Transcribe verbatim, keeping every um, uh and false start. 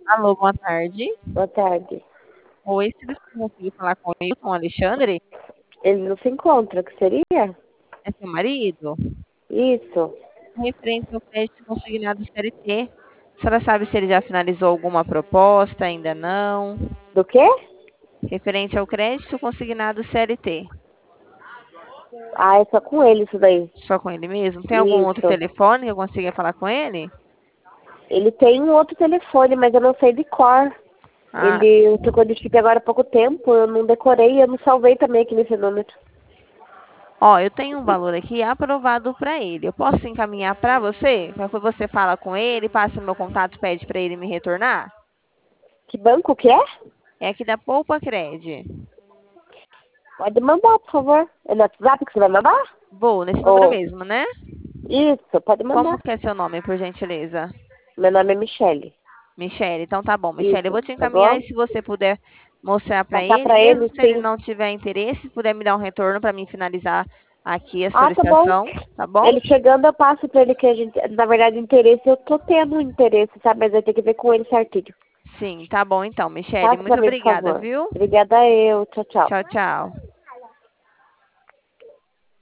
Alô, boa tarde. Boa tarde. Oi, se você conseguir falar com o Wilton Alexandre, Ele não se encontra, o que seria? é seu marido? Isso. Referente ao crédito consignado C L T. A senhora sabe se ele já finalizou alguma proposta? Ainda não. Do quê? Referente ao crédito consignado C L T. Ah, é só com ele isso daí. Só com ele mesmo? Tem algum outro Isso. telefone que eu consiga falar com ele? Ele tem um outro telefone, mas eu não sei de cor. Ah, Ele trocou de chip agora há pouco tempo, eu não decorei, eu não salvei também aqui nesse número. ó, eu tenho um valor aqui aprovado para ele. Eu posso encaminhar para você? Para que você fala com ele, passe meu contato, pede para ele me retornar? Que banco que é? É aqui da Poupa Cred. Pode mandar, por favor. É no WhatsApp que você vai mandar? Vou, nesse número Ou... mesmo, né? Isso, pode Como mandar. que é seu nome, por gentileza? Meu nome é Michele. Michele, então tá bom. Michele, eu Isso, vou te tá encaminhar bom? e se você puder mostrar para Passar ele, pra mesmo ele, se ele sim. não tiver interesse, puder me dar um retorno para mim finalizar aqui a Ah, tá bom. solicitação, tá bom? Ele chegando, eu passo pra ele que a gente, na verdade, interesse, eu tô tendo interesse, sabe? Mas vai ter que ver com ele certinho. Sim, tá bom então, Michele. Passa pra Muito mim, por obrigada, favor. viu? Obrigada eu. Tchau, tchau. Tchau, tchau.